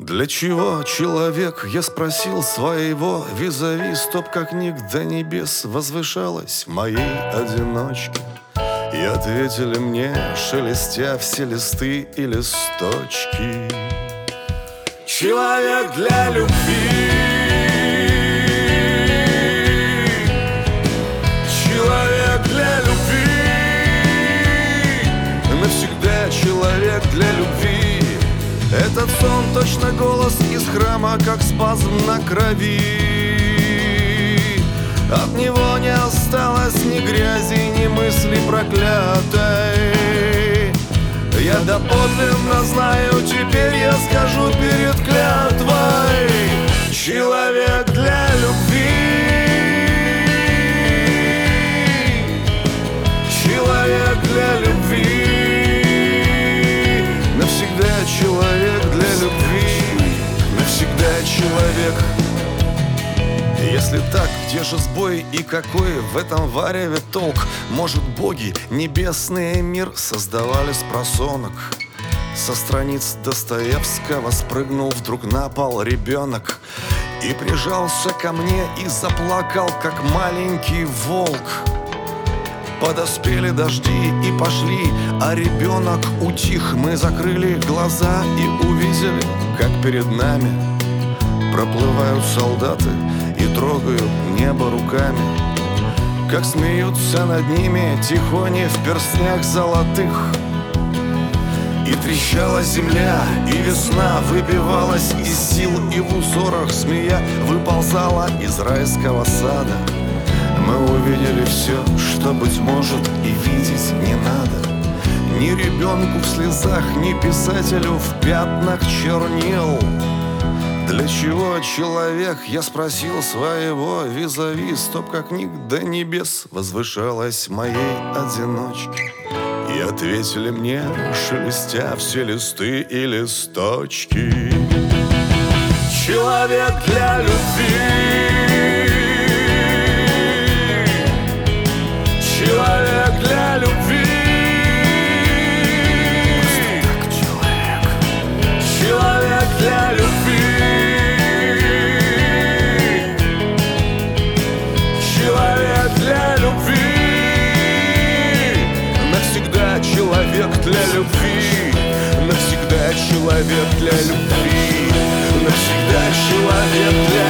Для чего человек, я спросил своего визави, стоп, как ник до небес возвышалась моей одиночке. И ответили мне, шелестя все листы и листочки: человек для любви, человек для любви, навсегда человек для любви. Этот сон точно голос из храма, как спазм на крови. От него не осталось ни грязи, ни мысли проклятой. Я доподлинно знаю, теперь я скажу перед клятвой: человек для любви, человек для любви, навсегда человек для любви, навсегда человек. Если так, где же сбой и какой в этом вареве толк? Может, боги небесные мир создавали с просонок? Со страниц Достоевского спрыгнул вдруг на пол ребенок и прижался ко мне и заплакал, как маленький волк. Подоспели дожди и пошли, а ребенок утих. Мы закрыли глаза и увидели, как перед нами проплывают солдаты и трогают небо руками, как смеются над ними тихони в перстнях золотых. И трещала земля, и весна выбивалась из сил, и в узорах змея выползала из райского сада. Мы увидели все, что, быть может, и видеть не надо. Ни ребенку в слезах, ни писателю в пятнах чернил. Для чего человек, я спросил своего визави, стоп, как ник до небес возвышалась моей одиночке. И ответили мне, шелестя все листы и листочки: человек для любви, человек для любви, человек для любви, человек для любви, навсегда человек для любви, навсегда человек для любви, навсегда человек для